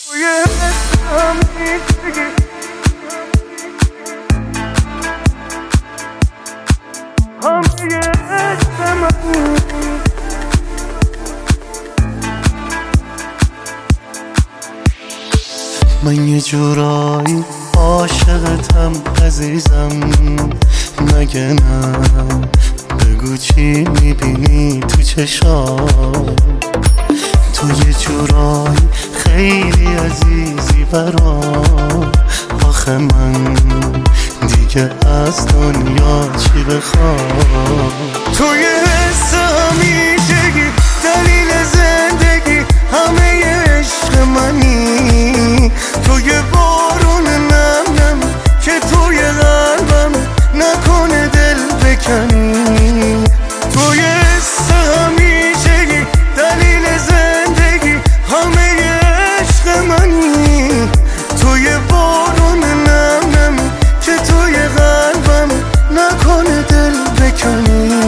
من یه جورایی عاشقتم عزیزم، مگه نه؟ بگو چی میبینی تو چشام؟ تو یه جورایی خیلی عزیزی برام، آخه من دیگه از دنیا چی بخوام؟ توی حس همیشگی دلیل زندگی، همه عشق منی، توی بارون نم نم که توی قلبم نکنه دل بکنی. توی حس همیشگی دلیل زندگی، همه عشق منی، توی بارون نم نم که توی قلبم نکنه دل بکنی.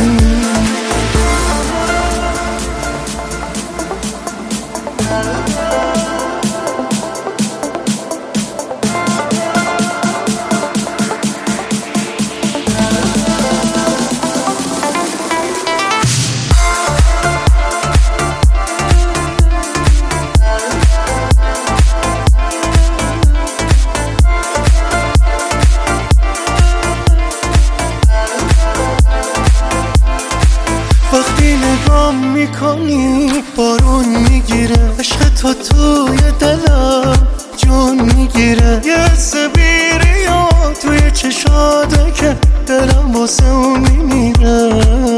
وقتی نگام میکنی بارون میگیره، عشق تو توی دلم جون میگیره، یه حس بیریا توی چشاته که دلم واسه اون میمیره.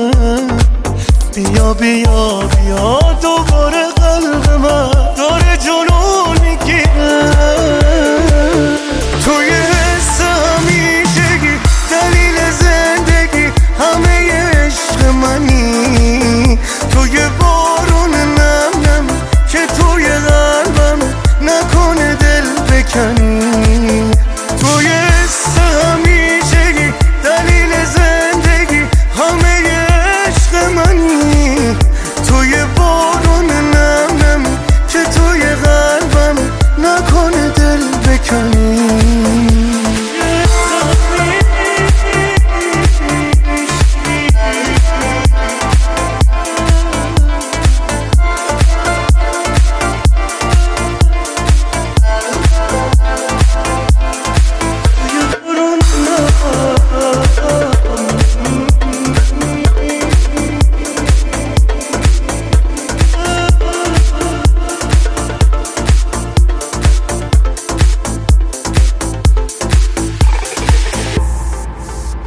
بیا بیا بیا دوباره قلب من داره جنون میگیره. توی حس همیشگی دلیل زندگی، همه عشق منی، توی بارون نم نم که توی قلبم نکنه دل بکنی. توی حس همیشگی دلیل زندگی، همه عشق منی، توی بارون نم نم که توی قلبم نکنه دل بکنی.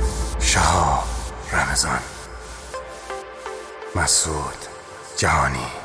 رمضان، مسعود جهانی.